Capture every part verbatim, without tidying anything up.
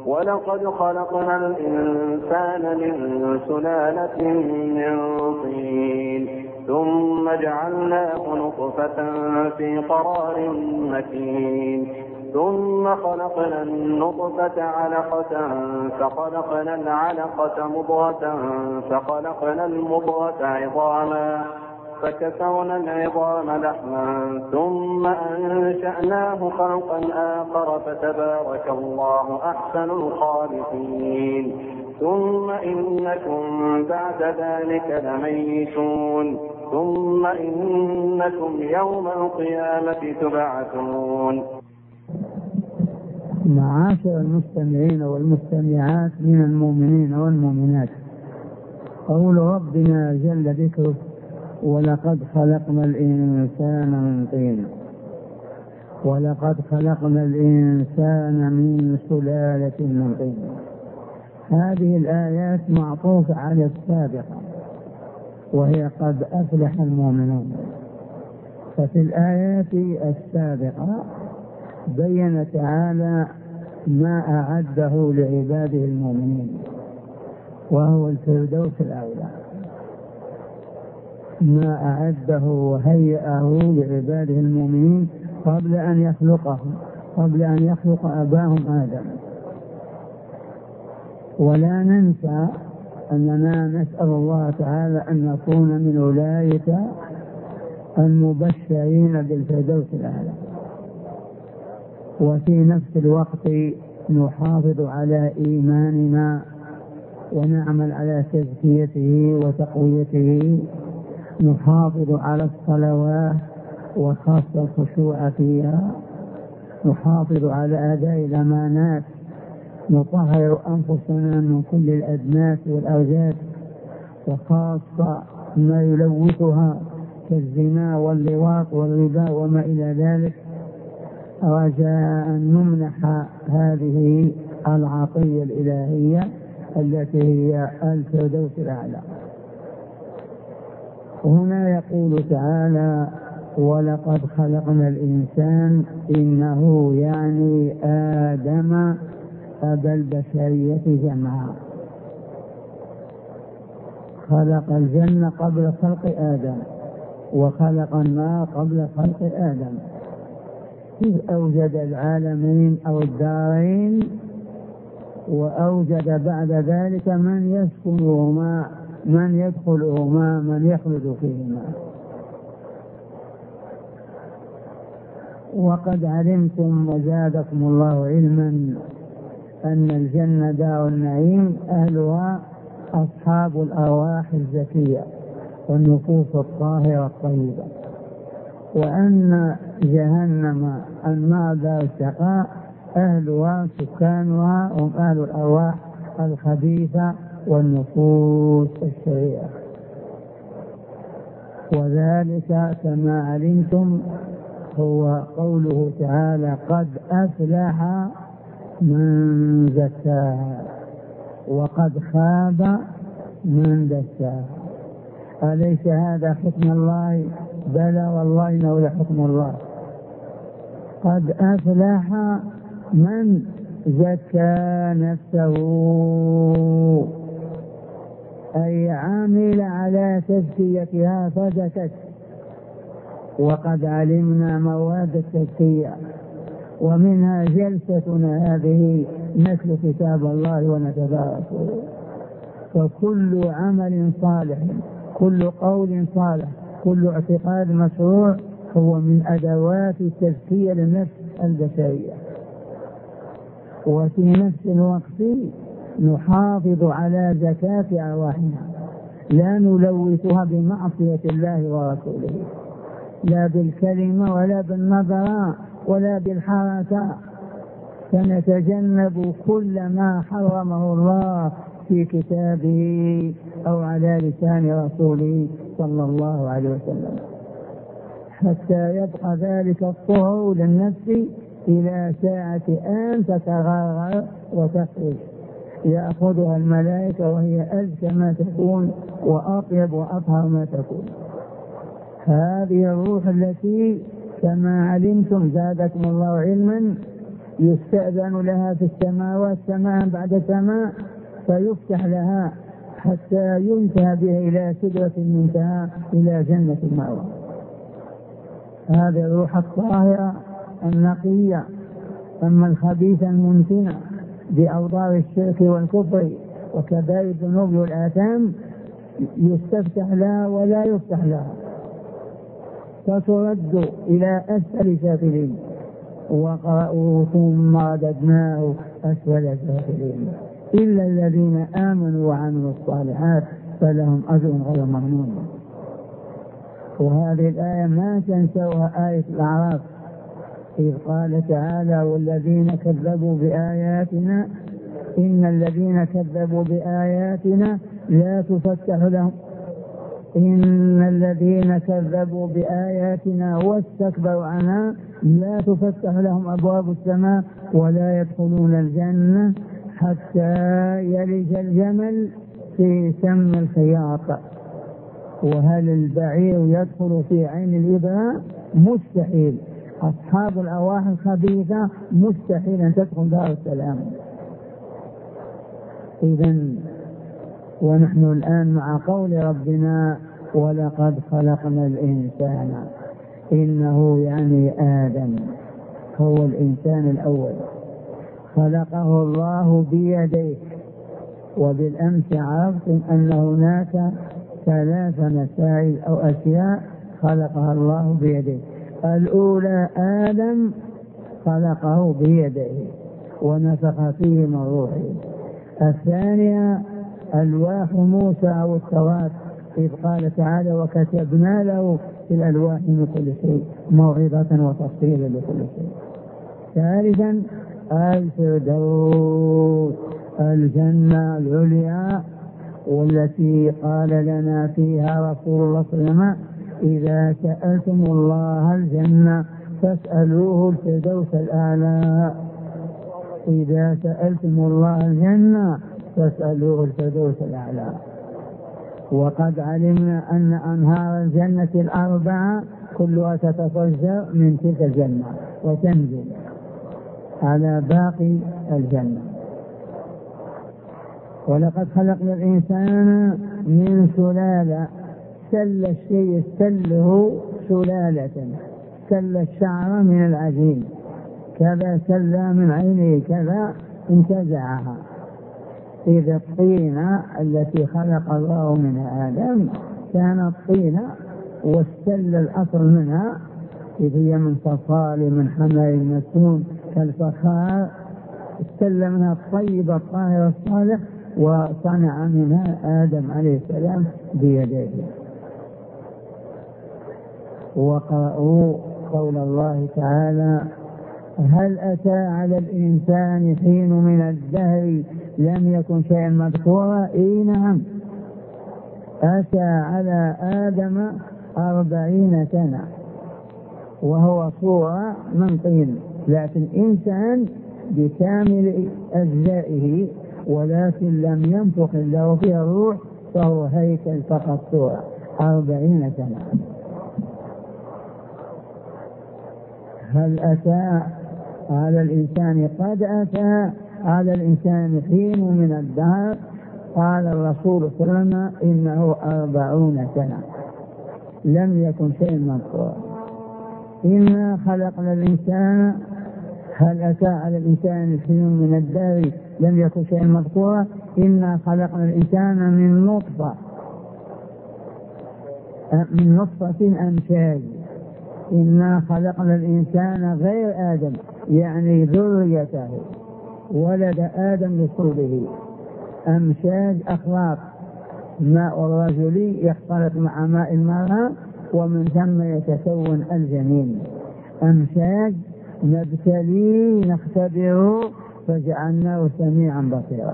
ولقد خلقنا الإنسان من سلالة من طين ثم جعلناه نطفة في قرار مكين ثم خلقنا النطفة علقة فخلقنا العلقة مضغة فخلقنا المضغة عظاما فكسونا العظام لحما ثم أنشأناه خلقا آخر فتبارك الله أحسن الخالقين ثم إنكم بعد ذلك لميتون ثم إنكم يوم القيامة تبعثون. معاشر المستمعين والمستمعات من المؤمنين والمؤمنات، قول ربنا جل ذكره ولقد خلقنا الإنسان من طين ولقد خلقنا الإنسان من سلالة من طين. هذه الآيات معطوفة على السابقة وهي قد أفلح المؤمنون. ففي الآيات السابقة بين تعالى ما أعده لعباده المؤمنين وهو الفردوس الأعلى، ما أعده وهيئه لعباده المؤمنين قبل أن يخلقهم، قبل أن يخلق أباهم آدم. ولا ننسى أننا نسأل الله تعالى أن نكون من أولئك المبشرين بالفردوس الأعلى، وفي نفس الوقت نحافظ على إيماننا ونعمل على تزكيته وتقويته، نحافظ على الصلوات وخاصة الخشوع فيها، نحافظ على أداء الأمانات، نطهر أنفسنا من كل الأدناس والأوجاع وخاصة ما يلوثها كالزنا واللواط والربا وما إلى ذلك، رجاء أن نمنح هذه العطية الإلهية التي هي الفردوس الأعلى. هنا يقول تعالى ولقد خلقنا الإنسان، إنه يعني آدم أبا البشرية جمعا. خلق الجنة قبل خلق آدم وخلق النار قبل خلق آدم، إذ أوجد العالمين أو الدارين وأوجد بعد ذلك من يسكنهما، من يدخلهما، من يخلد فيهما. وقد علمتم وزادكم الله علما أن الجنة دار النعيم أهلها أصحاب الأرواح الزكية والنفوس الطاهرة الطيبة، وأن جهنم النار دار الشقاء أهلها سكانها هم أهل الأرواح الخبيثة والنفوس الشريرة. وذلك كما علمتم هو قوله تعالى قد أفلح من زكاها وقد خاب من دساها. أليس هذا حكم الله؟ بلى والله إنه لحكم الله. قد أفلح من زكى نفسه، أي عامل على تزكيتها فزكت. وقد علمنا مواد التزكية ومنها جلستنا هذه نتلو كتاب الله ونتدارسه. فكل عمل صالح، كل قول صالح، كل اعتقاد مشروع هو من أدوات التزكية للنفس البشرية. وفي نفس الوقت نحافظ على زكاة أرواحنا، لا نلوثها بمعصية الله ورسوله، لا بالكلمة ولا بالنظر ولا بالحركة، فنتجنب كل ما حرمه الله في كتابه أو على لسان رسوله صلى الله عليه وسلم، حتى يبقى ذلك الطهر للنفس إلى ساعة أن تتغرغر وتخرج يأخذها الملائكة وهي أزكى ما تكون وأطيب وأطهر ما تكون. هذه الروح التي كما علمتم زادكم الله علما يستأذن لها في السماوات سماء بعد سماء فيفتح لها حتى ينتهى به إلى سدرة المنتهى إلى جنة المأوى. هذه الروح الطاهرة النقية. أما الخبيثة المنتنة بأوضار الشرك والكفر وكبائر الذنوب والآثام يستفتح لها ولا يفتح لها، فترد إلى أسفل سافلين. وقرأوا ثم رددناه أسفل سافلين إلا الذين آمنوا وعملوا الصالحات فلهم أجر غير ممنون. وهذه الآية ما تنسوها، آية الأعراف إذ قال تعالى والذين كذبوا بآياتنا إن الذين كذبوا بآياتنا لا تفتح لهم إن الذين كذبوا بآياتنا واستكبروا عنها لا تفتح لهم أبواب السماء ولا يدخلون الجنة حتى يلج الجمل في سم الخياط. وهل البعير يدخل في عين الإبرة؟ مستحيل. أصحاب الأرواح الخبيثة مستحيل أن تدخل دار السلام. إذن ونحن الآن مع قول ربنا ولقد خلقنا الإنسان، إنه يعني آدم هو الإنسان الأول، خلقه الله بيديه. وبالأمس عرفتم أن هناك ثلاث مسائل أو أشياء خلقها الله بيديه. الأولى آدم خلقه بيديه ونفخ فيه من روحه. الثانية ألواح موسى أو التوراة إذ قال تعالى وكتبنا له في الألواح من كل شيء موعظة وتفصيلا لكل شيء. ثالثا الفردوس الجنة العليا والتي قال لنا فيها رسول الله صلى الله عليه وسلم إذا سألتم الله الجنة فاسألوه الفردوس الأعلى. إذا سألتم الله الجنة فاسألوه الفردوس الأعلى. وقد علمنا أن أنهار الجنة الأربعة كلها تتفجر من تلك الجنة وتنزل على باقي الجنة. ولقد خلقنا الإنسان من سلالة، سل الشيء سله سلالة، سل الشعر من العجين، كذا سل من عينه كذا انتزعها. إذا الطينة التي خلق الله منها آدم كانت طينة، والسل الأصل منها إذ هي من صفال من حماء مسنون كالفخار، السل منها الطيب الطاهر الصالح، وصنع منها آدم عليه السلام بيديه. وقرأوا قول الله تعالى هل أتى على الإنسان حين من الدهر لم يكن شيئا مذكورا. إي نعم، أتى على آدم أربعين سنة وهو صورة من طين، لكن إنسان بكامل أجزائه، ولكن لم ينفخ الله فيها الروح فهو هيكل فقط صورة. أربعين سنة. هل أتى على الإنسان قد أتى على الإنسان حين من الدهر قال الرسول صلى الله عليه وسلم إنه أربعون سنة لم يكن شيء مذكورا. إنا خلقنا الإنسان هل أتى على الإنسان حين من الدهر لم يكن شيء مذكورا. إنا خلقنا الإنسان من نطفة من نطفة أمشاج. إنا خلقنا الإنسان غير آدم يعني ذريته، ولد آدم لصلبه. أمشاج أخلاق، ماء الرجل يختلط مع ماء المرأة ومن ثم يتكون الجنين. أمشاج نبتلي نختبره فجعلناه سميعا بصيرا.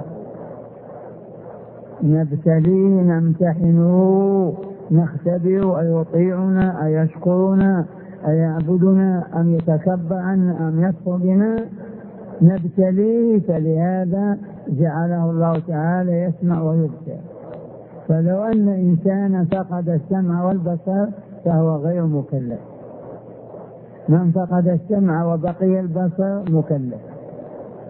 نبتلي نمتحنه نختبر أيطيعنا أيشكرنا أيعبدنا أم يتكبر عنا أم يكفر بنا. نبتليه، فلهذا جعله الله تعالى يسمع ويبصر. فلو أن إنسانا فقد السمع والبصر فهو غير مكلف. من فقد السمع وبقي البصر مكلف.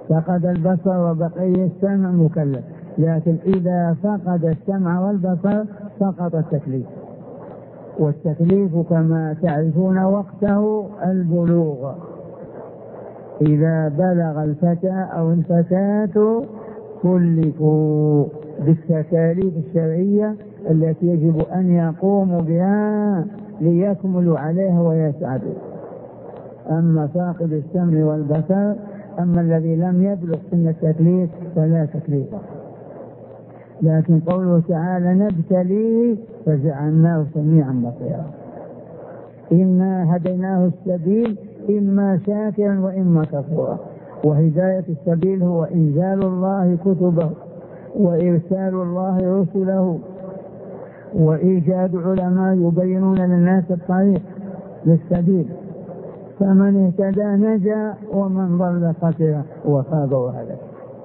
فقد البصر وبقي السمع مكلف، لكن إذا فقد السمع والبصر سقط التكليف. والتكليف كما تعرفون وقته البلوغ، إذا بلغ الفتى أو الفتاة كلفوا بالتكاليف الشرعية التي يجب أن يقوموا بها ليكملوا عليها ويسعدوا. أما فاقد السمع والبصر، أما الذي لم يبلغ سن التكليف فلا تكليف. لكن قوله تعالى نبتليه فجعلناه سميعا بصيرا. إنا هديناه السبيل إما شاكرا وإما كفورا. وهداية السبيل هو إنزال الله كتبه وإرسال الله رسله وإيجاد علماء يبينون للناس الطريق للسبيل، فمن اهتدى نجا ومن ضل خسر وخاب وهلك.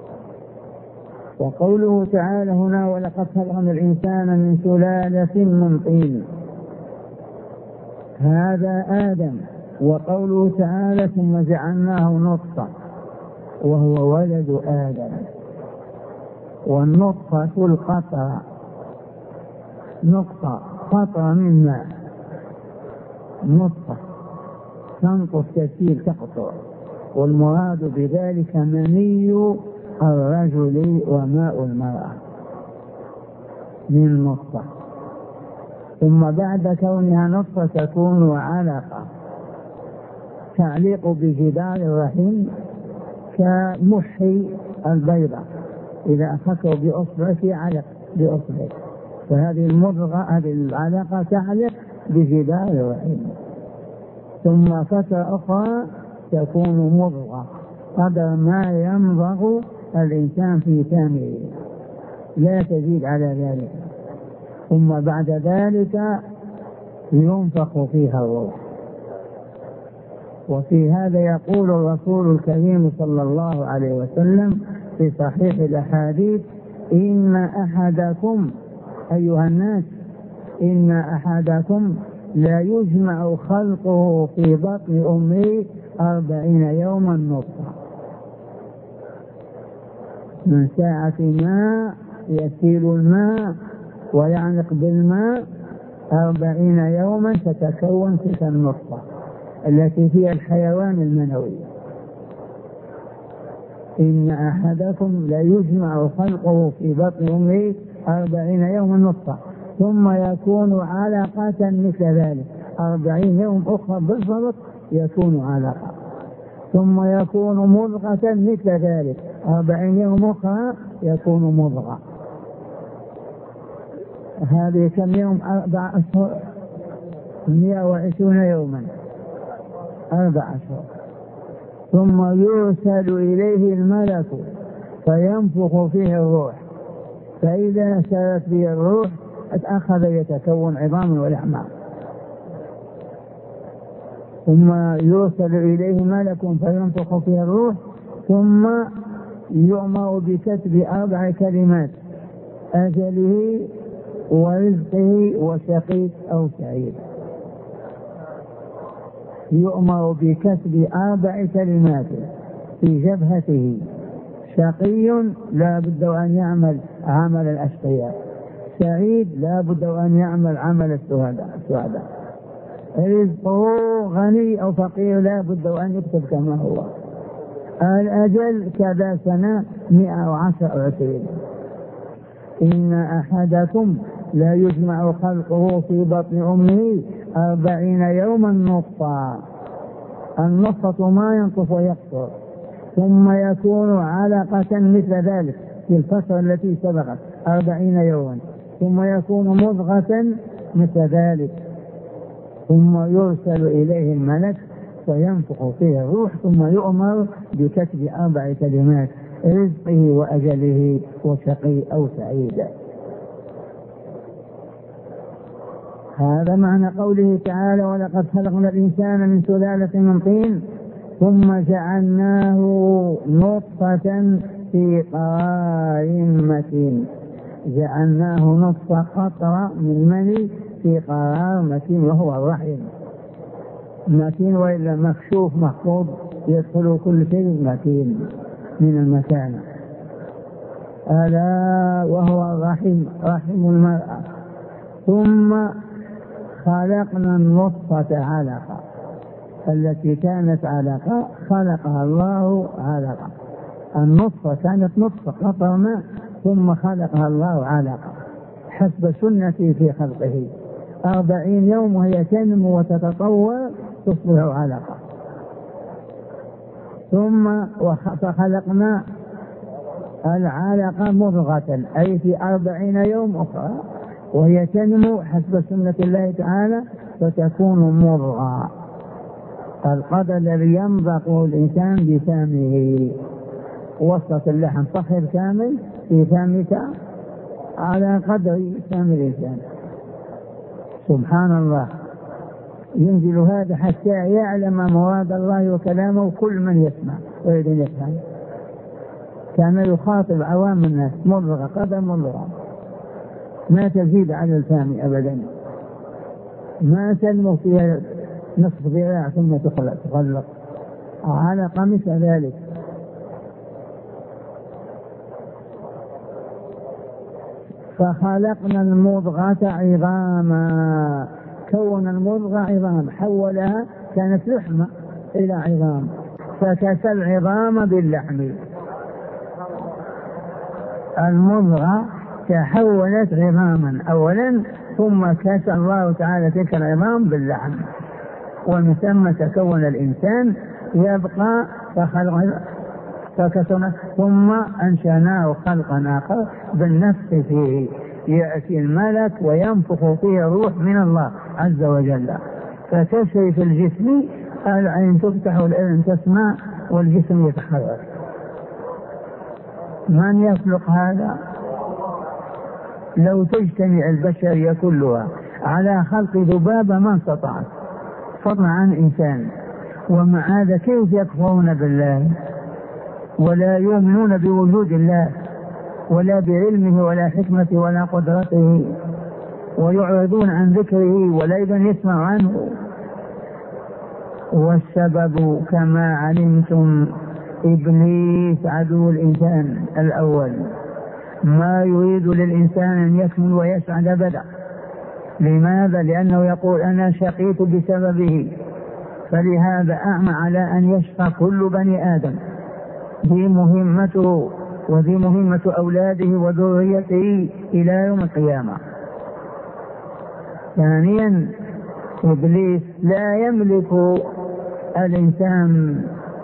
وقوله تعالى هنا ولقد خلقنا الإنسان من سلالة من طين، هذا آدم. وقوله تعالى ثم جعلناه نطفة، وهو ولد آدم. والنطفة القطرة، نقطة قطرة من ماء، نطفة تنقص تسيل تقطر، والمراد بذلك مني الرجل وماء المرأة من نطفة. ثم بعد كونها نطفة تكون علقة تعلق بجدار الرحم كمحي البيضة، إذا أخذته بأصبع في علق بأصبع، فهذه المضغة هذه العلاقة تعلق بجدار الرحم. ثم فترة أخرى تكون مضغة قدر ما يمضغ الإنسان في كامله، لا تزيد على ذلك. ثم بعد ذلك ينفخ فيها الروح. وفي هذا يقول الرسول الكريم صلى الله عليه وسلم في صحيح الأحاديث إن أحدكم أيها الناس إن أحدكم لا يجمع خلقه في بطن أمه أربعين يوما نطفة، من ساعة ما يسيل الماء ويعنق بالماء أربعين يوما تتكون تلك النطفة التي فيها الحيوان المنوي. إن أحدكم لا يجمع خلقه في بطن أمه أربعين يوما نطفة ثم يكون علقة مثل ذلك، أربعين يوم أخرى بالضبط يكون علقة، ثم يكون مضغة مثل ذلك، أربعين يوم أخرى يكون مضغة. هذه كم يوم؟ أربع أشهر، مئة وعشرون يوما، أربع أشهر. ثم يرسل إليه الملك فينفخ فيه الروح، فإذا سرت به الروح أخذ يتكون عظاما ولحما. ثم يرسل إليه ملك فينفخ فيه الروح، ثم يؤمر بكتب أربع كلمات: أجله ورزقه وشقي أو سعيد. يؤمر بكتب أربع كلمات في جبهته: شقي لا بد أن يعمل عمل الأشقياء، سعيد لا بد أن يعمل عمل السعداء، رزقه غني أو فقير لا بد أن يكتب كما هو، الأجل كذا سنة مئة وعشر أو عشرين. إن أحدكم لا يجمع خلقه في بطن أمه أربعين يوما نطفة، النطفة ما ينطف ويقصر، ثم يكون علقة مثل ذلك في الفترة التي سبقت أربعين يوما، ثم يكون مضغة مثل ذلك، ثم يرسل إليه الملك فينفخ فيه الروح، ثم يؤمر بكتب أربع كلمات: رزقه وأجله وشقي أو سعيد. هذا معنى قوله تعالى ولقد خلقنا الإنسان من سلالة من طين ثم جعلناه نطفة في قرار مكين. جعلناه نطفة قطرة من مني في قرار مكين وهو الرحم. مكين وإلا مكشوف محفوظ يدخل كل شيء مكين. من المكانة، ألا وهو الرحم، رحم المرأة. ثم خلقنا النطفة علقة، التي كانت علقة خلقها الله علقة. النطفة كانت نطفة قطر ماء، ثم خلقها الله علقة حسب سنته في خلقه، أربعين يوم وهي تنمو وتتطور تصبح علقة. ثم فخلقنا العلقة مضغة، أي في أربعين يوم أخرى وهي تنمو حسب سنة الله تعالى فتكون مضغة، القدر الذي ينضغ الإنسان بفمه، وسط اللحم صخر كامل في فمك على قدر فم الإنسان. سبحان الله، ينزل هذا حتى يعلم مراد الله وكلامه كل من يسمع ويريد أن يفهم. كان يخاطب عوام الناس، مضغة قدر مضغة ما تزيد على الفم أبدا، ما تنمو فيها نصف ذراع ثم تخلق، علقة مثل ذلك. فخلقنا المضغة عظاما، كون المضغة عظام، حولها كانت لحمة إلى عظام، فكسى العظام باللحم. المضغة تحولت عظاما أولا، ثم كسى الله تعالى تلك العظام باللحم، ومن ثم تكون الإنسان يبقى فخلق فكسنا ثم أنشأناه خلقا آخر بالنفس فيه، يأتي الملك وينفخ فيه الروح من الله عز وجل، فتسري في الجسم، العين تفتح والأذن تسمع والجسم يتحرك. من يخلق هذا؟ لو تجتمع البشرية كلها على خلق ذبابة ما استطاعت، فضلا عن إنسان. ومع هذا كيف يكفرون بالله ولا يؤمنون بوجود الله ولا بعلمه ولا حكمته ولا قدرته، ويعرضون عن ذكره ولا يبن يسمع عنه. والسبب كما علمتم إبليس عدو الإنسان الأول، ما يريد للإنسان أن يكمل ويسعد أبدا. لماذا؟ لأنه يقول أنا شقيت بسببه، فلهذا أعمى على أن يشقى كل بني آدم. دي مهمته ودي مهمة أولاده وذريته إلى يوم القيامة. ثانيا إبليس لا يملك الإنسان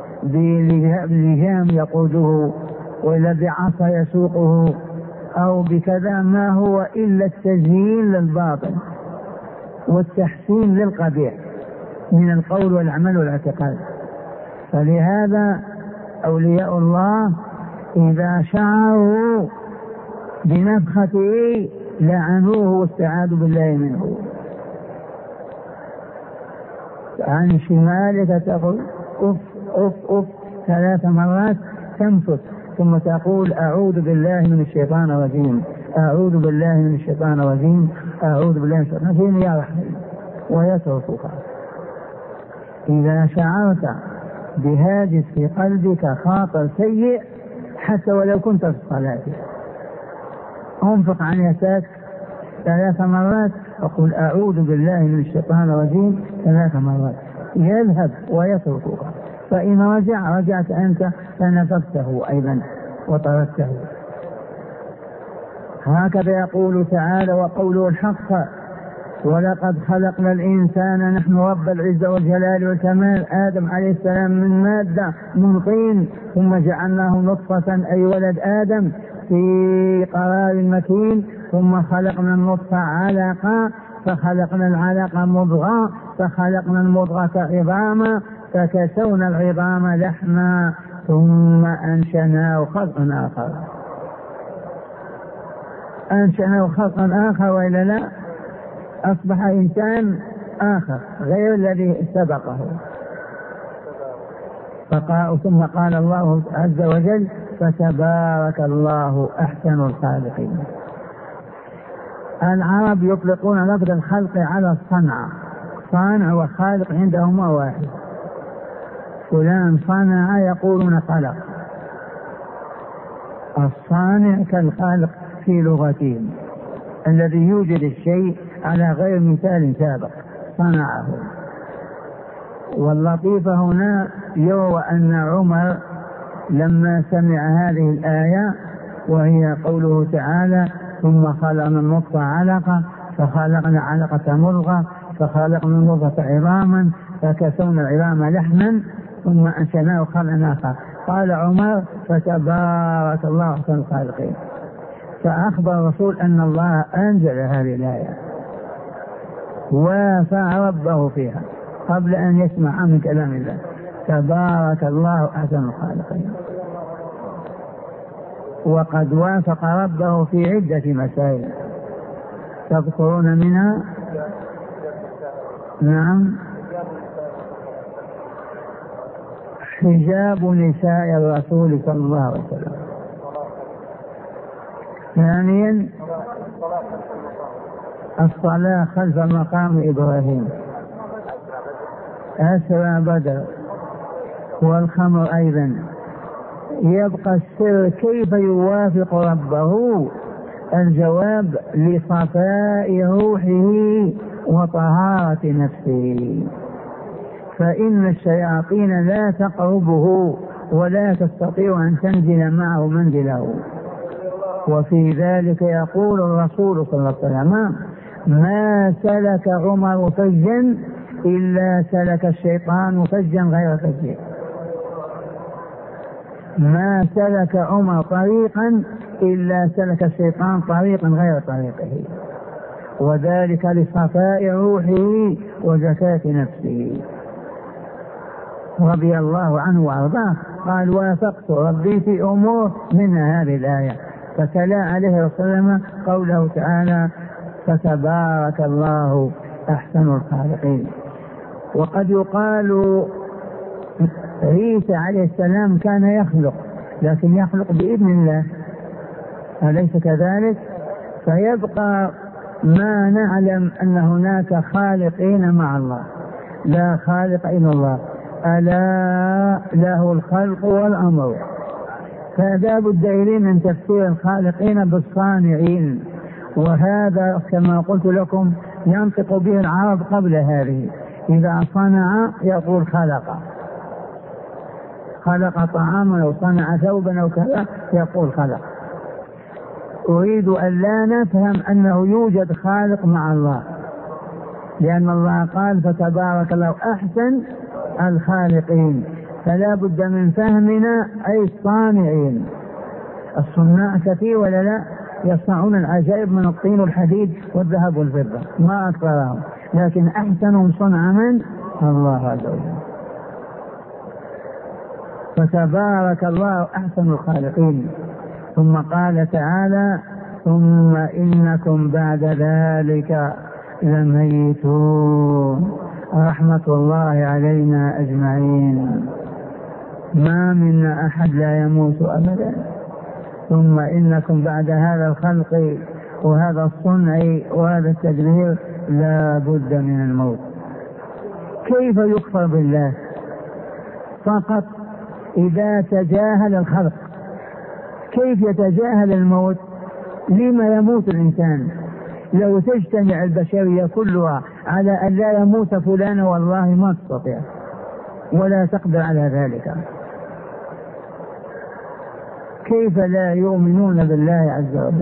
بلجام يقوده ولا بعصا يسوقه أو بكذا، ما هو إلا التزيين للباطل والتحسين للقبيح من القول والعمل والاعتقاد. فلهذا أولياء الله إذا شعروا بنفخته لعنوه واستعاذوا بالله منه. عن شمالك تقول أف أف أف ثلاث مرات تنفث، ثم تقول أعوذ بالله من الشيطان الرجيم، أعوذ بالله من الشيطان الرجيم، أعوذ بالله من الشيطان الرجيم، يا رحمن، ويتركك. إذا شعرت بهاجس في قلبك خاطر سيء حتى ولو كنت في الصلاة، انفق عن يساك ثلاث مرات وقل أعوذ بالله من الشيطان الرجيم ثلاث مرات، يذهب ويتركك. فإن رجع رجعت أنت فنفذته أيضا وتركته. هكذا يقول تعالى وقوله الحق: ولقد خلقنا الإنسان نحن رب العزة والجلال والكمال. آدم عليه السلام من مادة من طين، ثم جعلناه نطفة أي ولد آدم في قرار مكين، ثم خلقنا النطفة علقة، فخلقنا العلقة مضغة، فخلقنا المضغة عظاما، فكسونا العظام لحما، ثم أنشأناه خلقا آخر. أنشأناه خلقا آخر وإلا لا؟ أصبح إنسان آخر غير الذي سبقه. فقال ثم قال الله عز وجل: فتبارك الله أحسن الخالقين. العرب يطلقون لفظ الخلق على الصنع، صانع وخالق عندهما واحد. فلان صنع يقولون خلق، الصانع كالخالق في لغتهم، الذي يوجد الشيء على غير مثال سابق صنعه. واللطيفة هنا يروى أن عمر لما سمع هذه الآية وهي قوله تعالى ثم خلقنا النطفة علقة فخلقنا علقة مضغة فخلقنا المضغة عظاما فكسونا العظام لحما ثم أنشأناه خلقا آخر، قال عمر فتبارك الله أحسن الخالقين. فأخبر الرسول أن الله أنزل هذه الآية وافى ربه فيها قبل أن يسمع من كلام الله، تبارك الله أحسن الخالقين. وقد وافق ربه في عدة مسائل تذكرون منها؟ نعم، حجاب نساء الرسول صلى الله عليه وسلم. ثانيا الصلاة خلف مقام إبراهيم، أسرى بدر، والخمر أيضا. يبقى السر كيف يوافق ربه؟ الجواب لصفاء روحه وطهارة نفسه، فإن الشياطين لا تقربه ولا تستطيع أن تنزل معه منزله. وفي ذلك يقول الرسول صلى الله عليه وسلم ما سلك عمر فجا إلا سلك الشيطان فجا غير فجه. ما سلك عمر طريقا إلا سلك الشيطان طريقا غير طريقه، وذلك لصفاء روحه وزكاة نفسه رضي الله عنه وأرضاه. قال وافقت ربي في أمور منها هذه الآية، فتلا عليه وسلم قوله تعالى فتبارك الله أحسن الخالقين. وقد يقال عيسى عليه السلام كان يخلق، لكن يخلق بإذن الله، أليس كذلك؟ فيبقى ما نعلم أن هناك خالقين مع الله، لا خالق إلا الله، ألا له الخلق والأمر. فلا بد إليه من تفسير الخالقين بالصانعين، وهذا كما قلت لكم ينطق به العرب قبل هذه، إذا صنع يقول خلق، خلق طعاما أو صنع ثوبا أو كذا يقول خلق. أريد أن لا نفهم أنه يوجد خالق مع الله، لأن الله قال فتبارك الله أحسن الخالقين، فلا بد من فهمنا أي الصانعين. الصناع كثير ولا لا؟ يصنعون العجائب من الطين والحديد والذهب والفضة ما أكثرهم، لكن أحسنهم صنع من؟ الله عز وجل. فتبارك الله أحسن الخالقين. ثم قال تعالى ثم إنكم بعد ذلك لميتون رحمة الله علينا أجمعين. ما منا أحد لا يموت أبدا، ثم إنكم بعد هذا الخلق وهذا الصنع وهذا التدبير لا بد من الموت. كيف يكفر بالله؟ فقط إذا تجاهل الخلق. كيف يتجاهل الموت؟ لما يموت الإنسان؟ لو تجتمع البشرية كلها على أن لا يموت فلان والله ما تستطيع ولا تقدر على ذلك. كيف لا يؤمنون بالله عز وجل؟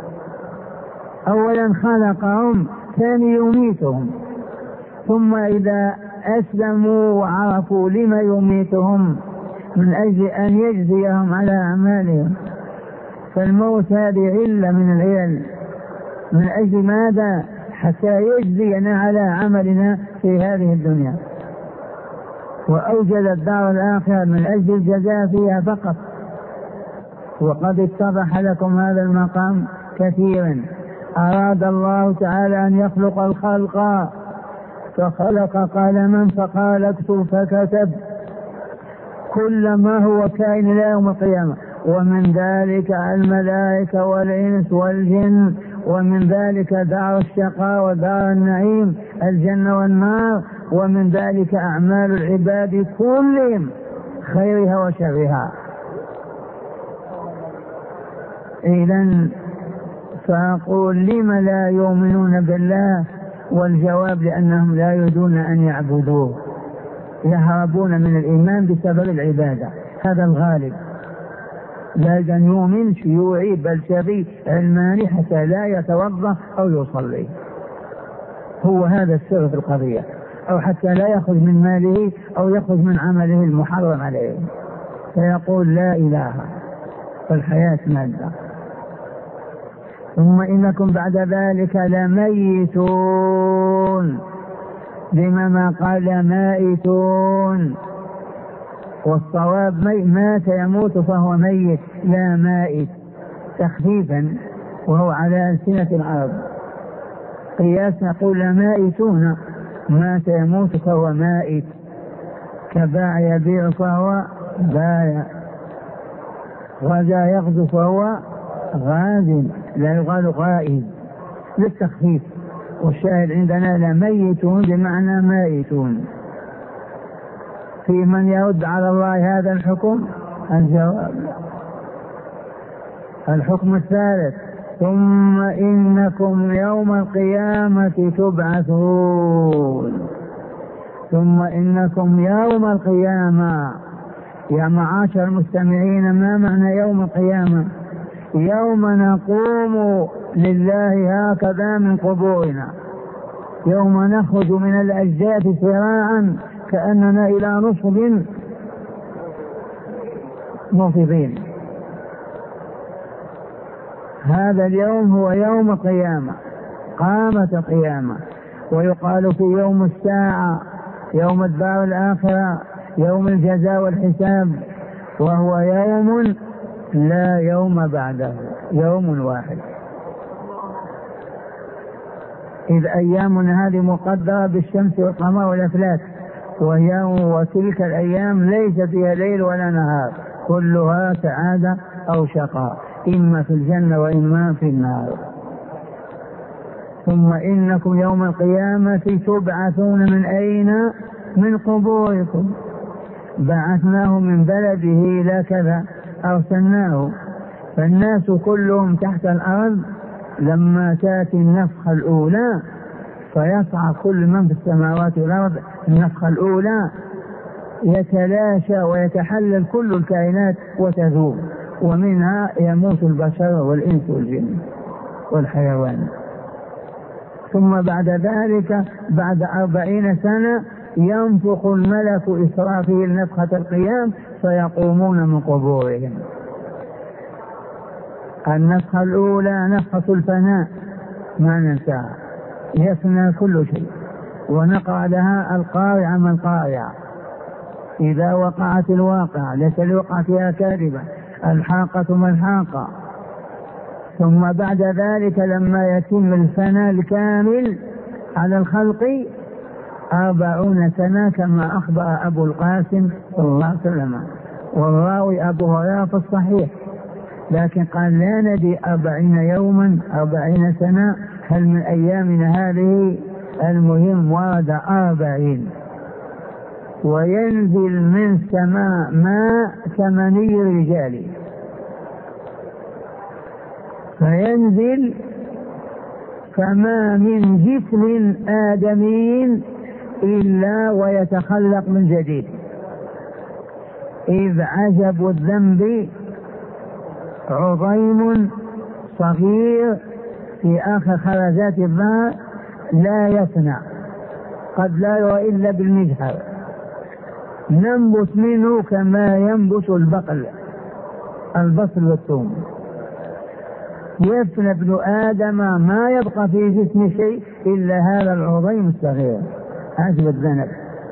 أولا خلقهم، ثاني يميتهم، ثم إذا أسلموا وعرفوا لما يميتهم من أجل أن يجزيهم على أعمالهم. فالموت هذه علة من العلل، من أجل ماذا؟ حتى يجزينا على عملنا في هذه الدنيا، وأوجد الدار الآخرة من أجل الجزاء فيها فقط. وقد اتضح لكم هذا المقام كثيرا. أراد الله تعالى أن يخلق الخلق فخلق قلما فقال اكتب فكتب كل ما هو كائن إلى يوم القيامة، ومن ذلك الملائكة والإنس والجن، ومن ذلك دار الشقاء ودار النعيم الجنة والنار، ومن ذلك أعمال العباد كلهم خيرها وشرها. إذن فأقول لم لا يؤمنون بالله؟ والجواب لأنهم لا يريدون أن يعبدوه، يهربون من الإيمان بسبب العبادة، هذا الغالب. لا يؤمن شيوعي بلشفي علماني حتى لا يتوضأ أو يصلي، هو هذا السر في القضية، أو حتى لا يأخذ من ماله أو يأخذ من عمله المحرم عليه، فيقول لا إله، فالحياة مادة. ثم إنكم بعد ذلك لميتون، لما ما قال مائتون، والصواب مات يموت فهو ميت لا مائت، تخفيفا وهو على ألسنة العرب. قياس نقول مائتون، مات يموت فهو مائت، كباع يبيع فهو بايع، غزا يغزو فهو غازٍ، لا يقال غائز للتخفيف. والشاهد عندنا لميتون بمعنى مائتون. في من يرد على الله هذا الحكم؟ الجواب الحكم الثالث: ثم إنكم يوم القيامة تبعثون. ثم إنكم يوم القيامة، يا معاشر المستمعين، ما معنى يوم القيامة؟ يوم نقوم لله هكذا من قبورنا، يوم نخرج من الأجداث سراعا كأننا إلى نصب نصبين. هذا اليوم هو يوم القيامة، قامت القيامة. ويقال في يوم الساعة، يوم الدار الآخرة، يوم الجزاء والحساب، وهو يوم لا يوم بعده، يوم واحد. إذ أيامنا هذه مقدرة بالشمس والقمر والأفلاك، وهي وتلك الأيام ليس فيها ليل ولا نهار، كلها سعادة أو شقاء، إما في الجنة وإما في النار. ثم إنكم يوم القيامة تبعثون من أين؟ من قبوركم. بعثناه من بلده لا كذا، أرسلناه. فالناس كلهم تحت الأرض لما تأتي النفخة الأولى فيسعى كل من في السماوات والأرض النفخة الأولى، يتلاشى ويتحلل كل الكائنات وتذوب، ومنها يموت البشر والإنس والجن والحيوان. ثم بعد ذلك بعد أربعين سنة ينفخ الملك إسرافيل نفخة القيام فيقومون من قبورهم. النفخة الأولى نفخة الفناء ما ننساها، يفنى كل شيء، ونقع لها القارعة ما القارعة، إذا وقعت الواقعة ليس لوقعتها كاذبة، الحاقة ما الحاقة. ثم بعد ذلك لما يتم الفناء الكامل على الخلق أربعون سنة كما أخبر أبو القاسم صلى الله عليه وسلم، والراوي أبو هريرة في الصحيح، لكن قال لا ندري أربعين يوما أربعين سنة هل من أيامنا هذه، المهم ورد أربعين. وينزل من سماء ماء كمني الرجال، فينزل فما من جسم آدمي إلا ويتخلق من جديد. إذ عجب الذنب عظيم صغير في آخر خرزات الظهر لا يفنى، قد لا يرى إلا بالمجهر، ننبت منه كما ينبت البقل البصل والثوم. يفنى ابن آدم ما يبقى في جسم شيء إلا هذا العظيم الصغير عجب الذنب،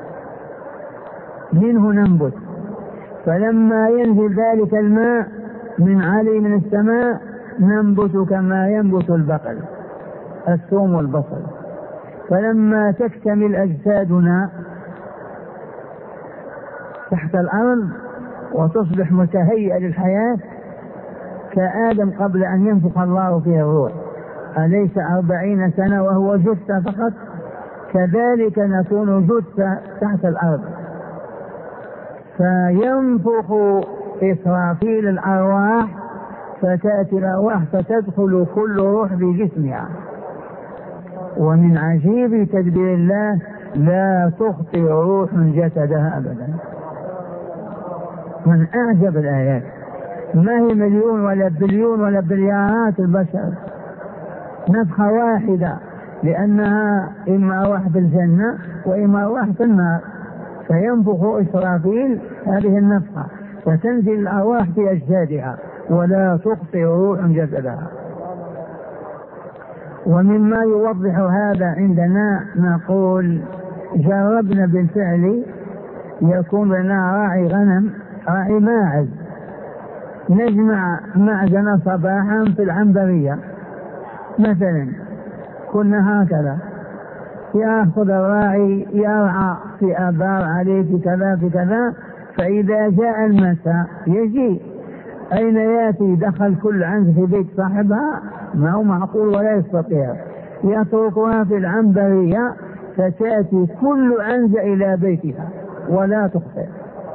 منه ننبت. فلما ينزل ذلك الماء من علي من السماء ننبت كما ينبت البقل الثوم والبصل. فلما تكتمل أجسادنا تحت الأرض وتصبح متهيئة للحياة كآدم قبل أن ينفخ الله فيه الروح، أليس أربعين سنة وهو جثة فقط؟ كذلك نكون جثة تحت الأرض. فينفخ إسرافيل الأرواح فتأتي الأرواح فتدخل كل روح بجسمها. ومن عجيب تدبير الله لا تخطئ روح جسدها أبدا، من أعجب الآيات. ما هي مليون ولا بليون ولا بليارات البشر، نفخة واحدة، لأنها إما أرواح في الجنة وإما أرواح في النار، فينفخ إسرافيل هذه النفخة فتنزل الأرواح في أجسادها ولا تخطئ روح جسدها. ومما يوضح هذا عندنا نقول جربنا بالفعل، يكون لنا راعي غنم راعي ماعز، نجمع معزنا صباحا في العنبرية مثلا، كنا هكذا يأخذ الراعي يرعى في آبار عليه في كذا في كذا، فإذا جاء المساء يجي أين يأتي؟ دخل كل عنز في بيت صاحبها، ما هو معقول ولا يستطيع، يتركها في العنبرية فتأتي كل عنز إلى بيتها ولا تخطئ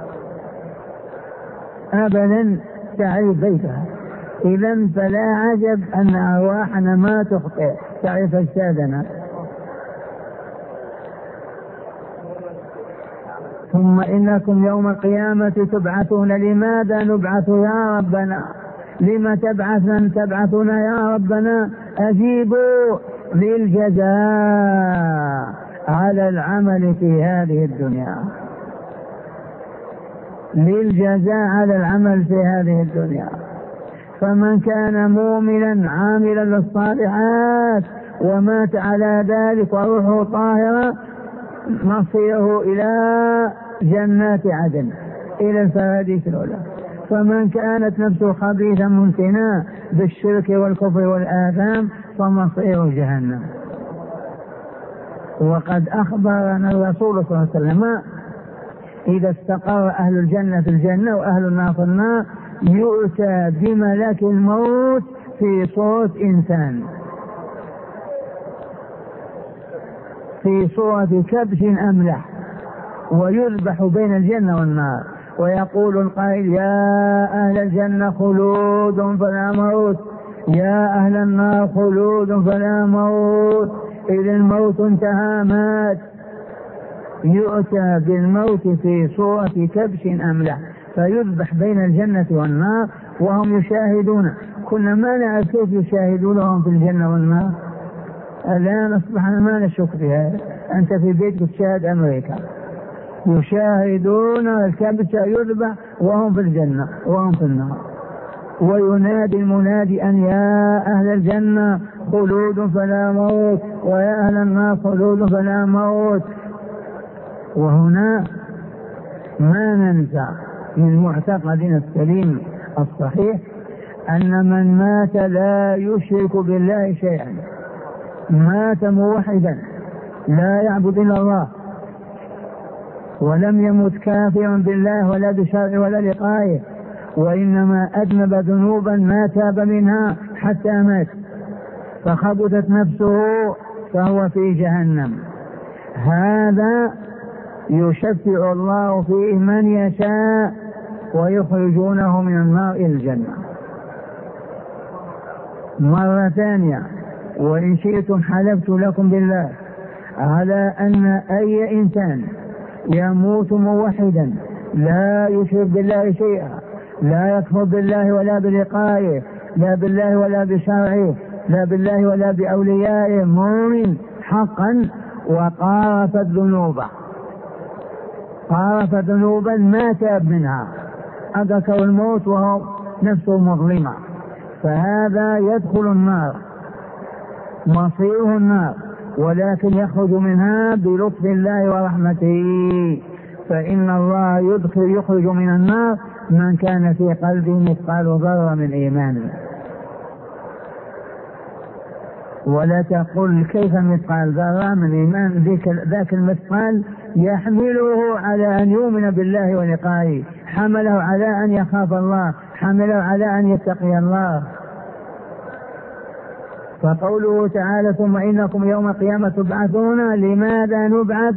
أبدا، تعرف بيتها. إذن فلا عجب أن أرواحنا ما تخطئ، تعرف أجسادنا. ثم إنكم يوم القيامة تبعثون. لماذا نبعث يا ربنا؟ لما تبعثنا تبعثنا يا ربنا؟ أجيبوا للجزاء على العمل في هذه الدنيا، للجزاء على العمل في هذه الدنيا. فمن كان مؤمنا عاملا للصالحات ومات على ذلك وروحه طاهرة مصيره إلى جنات عدن، إلى الفراديس الأولى. فمن كانت نفسه خبيثا منتنا بالشرك والكفر والآثام فمصيره جهنم. وقد أخبرنا الرسول صلى الله عليه وسلم إذا استقر أهل الجنة في الجنة وأهل النار في النار يؤتى بملك الموت في صورة إنسان، في صورة كبش أملح، ويذبح بين الجنة والنار، ويقول القائل يا أهل الجنة خلود فلا موت، يا أهل النار خلود فلا موت، إذا الموت انتهى مات. يؤتى بالموت في صورة كبش أملح فيذبح بين الجنة والنار وهم يشاهدون. كنا ما نعرف كيف يشاهدونهم في الجنة والنار، الآن أصبحنا ما نشك في هذا. أنت في بيتك تشاهد أمريكا، يشاهدون الكبش يذبح وهم في الجنة وهم في النار. وينادي المنادي أن يا أهل الجنة خلود فلا موت، ويا أهل النار خلود فلا موت. وهنا ما ننسى من معتقدنا السليم الصحيح أن من مات لا يشرك بالله شيئا، مات موحدا لا يعبد إلا الله، ولم يمت كافرا بالله ولا بشرع ولا لقائه، وإنما أذنب ذنوبا ما تاب منها حتى مات فخبثت نفسه فهو في جهنم. هذا يشفع الله فيه من يشاء ويخرجونه من النار إلى الجنة. مرة ثانية، وإن شئتم حلفت لكم بالله على أن أي إنسان يموت موحدا لا يشرك بالله شيئا، لا يكفر بالله ولا بلقائه، لا بالله ولا بشرعه، لا بالله ولا بأوليائه، مؤمن حقا وقارف الذنوب، قارف ذنوبا ما تاب منها، أدركه الموت وهو نفسه مظلمة، فهذا يدخل النار مصيره النار، ولكن يخرج منها بلطف الله ورحمته. فإن الله يدخل يخرج من النار من كان في قلبه مثقال ذرة من إيمان. ولا تقل كيف مثقال ذرة من إيمان، ذاك المثقال يحمله على أن يؤمن بالله ولقائه، حمله على أن يخاف الله، حمله على أن يتقي الله. فقوله تعالى ثم إنكم يوم القيامة تبعثون، لماذا نبعث؟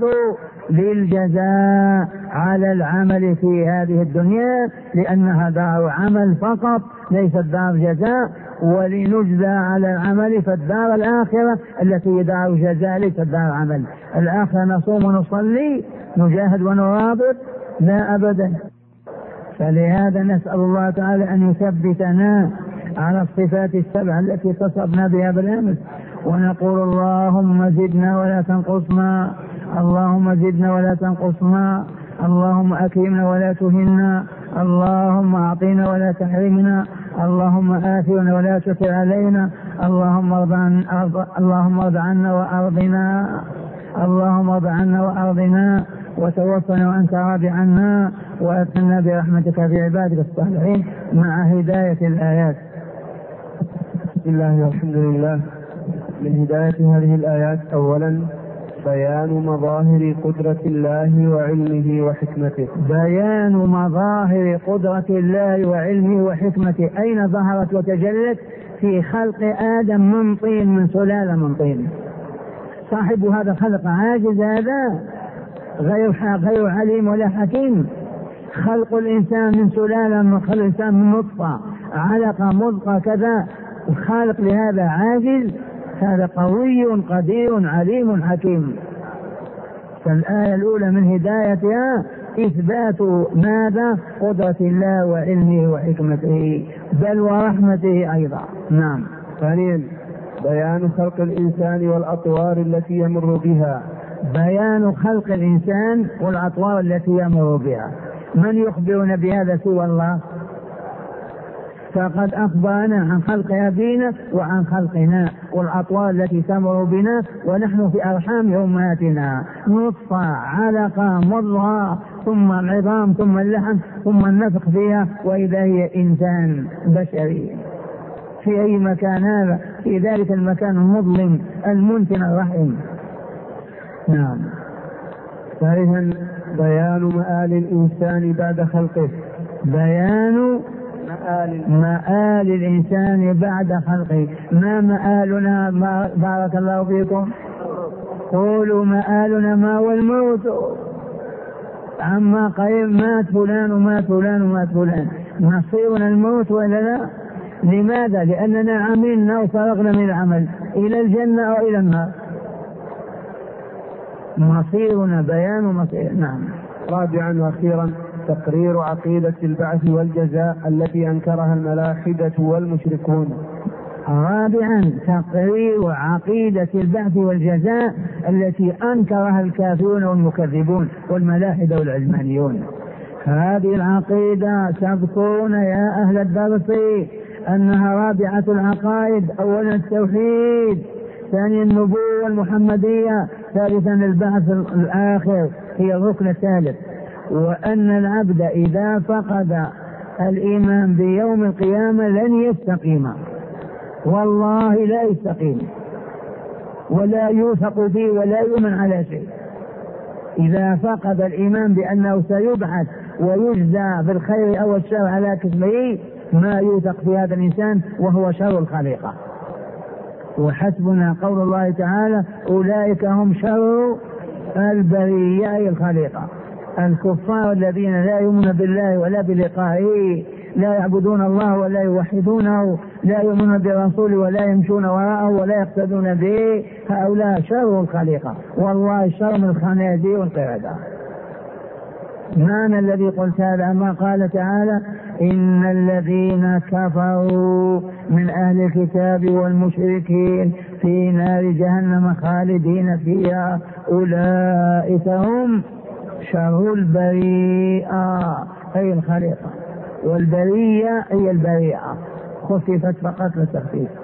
للجزاء على العمل في هذه الدنيا، لأنها دار عمل فقط ليس الدار جزاء، ولنجزى على العمل، فالدار الآخرة التي دار جزاء ليس دار عمل. الآخرة نصوم ونصلي نجاهد ونرابط، لا أبدا. فلهذا نسأل الله تعالى أن يثبتنا على الصفات السبع التي اتصفنا بها بالأمس، ونقول اللهم زدنا ولا تنقصنا، اللهم زدنا ولا تنقصنا، اللهم أكرمنا ولا تهنا، اللهم أعطينا ولا تحرمنا، اللهم آثرنا ولا تؤثر علينا، اللهم ارض عن اللهم ارض عنا وأرضنا، اللهم ارض عنا وأرضنا، وتوفنا وأنت راض عنا، وأدخلنا برحمتك في عبادك الصالحين. مع هداية الآيات. بسم الله والحمد لله. من هداية هذه الآيات: أولا بيان مظاهر قدرة الله وعلمه وحكمته. بيان مظاهر قدرة الله وعلمه وحكمته. أين ظهرت وتجلت؟ في خلق آدم من طين، من سلالة من طين. صاحب هذا الخلق عاجز، هذا غير غير عليم ولا حكيم. خلق الإنسان من سلالة، من خلق الإنسان من نطفة علقة مضغة كذا، الخالق لهذا عاجز. هذا قوي قدير عليم حكيم. فالآية الأولى من هدايتها إثبات ماذا؟ قدرة الله وعلمه وحكمته، بل ورحمته أيضا. نعم. ثانيا بيان خلق الإنسان والأطوار التي يمر بها. بيان خلق الإنسان والأطوار التي يمر بها. من يخبرنا بهذا سوى الله؟ فقد أخبرنا عن خلق أبينا وعن خلقنا والأطوار التي تمر بنا ونحن في أرحام أمهاتنا، نطفة علقة مضغة ثم العظام ثم اللحم ثم النفخ فيها، وإذا هي إنسان بشري. في أي مكان هذا؟ في ذلك المكان المظلم المنتن الرحم. نعم. ثالثا بيان مآل الإنسان بعد خلقه. بيان مآل الإنسان بعد خلقه. ما مآلنا؟ ما بارك الله فيكم. قولوا مآلنا ما هو الموت. عما قريب مات فلان ومات فلان ومات فلان، مصيرنا الموت ولا لا؟ لماذا؟ لأننا عملنا وفرغنا من العمل إلى الجنة أو إلى النار. مصيرنا بيان مصير. نعم. رابعا وأخيرا تقرير عقيدة البعث والجزاء التي أنكرها الملاحدة والمشركون. رابعا تقرير عقيدة البعث والجزاء التي أنكرها الكافرون والمكذبون والملاحدة والعلمانيون. هذه العقيدة تذكرون يا أهل الدرس أنها رابعة العقائد: أولا التوحيد، ثانيا النبوة المحمدية، ثالثا البعث الآخر هي الركن الثالث. وأن العبد إذا فقد الإيمان بيوم القيامة لن يستقيم، والله لا يستقيم ولا يوثق به ولا يؤمن على شيء. إذا فقد الإيمان بأنه سيبعث ويجزى بالخير أو الشر على كسبه، ما يوثق في هذا الإنسان وهو شر الخليقة. وحسبنا قول الله تعالى: أولئك هم شر البرية، أي الخليقة. الكفار الذين لا يؤمنون بالله ولا بلقائه، لا يعبدون الله ولا يوحدونه، لا يؤمنون برسوله ولا يمشون وراءه ولا يقتدون به، هؤلاء شر الخليقة، والله شر من الخنازير والقردة. معنى الذي قلت هذا ما قال تعالى: إن الذين كفروا من أهل الكتاب والمشركين في نار جهنم خالدين فيها أولئك هم شر البريئة، أي الخليقة، والبرية هي البريئة، خففت فقط للتخفيف.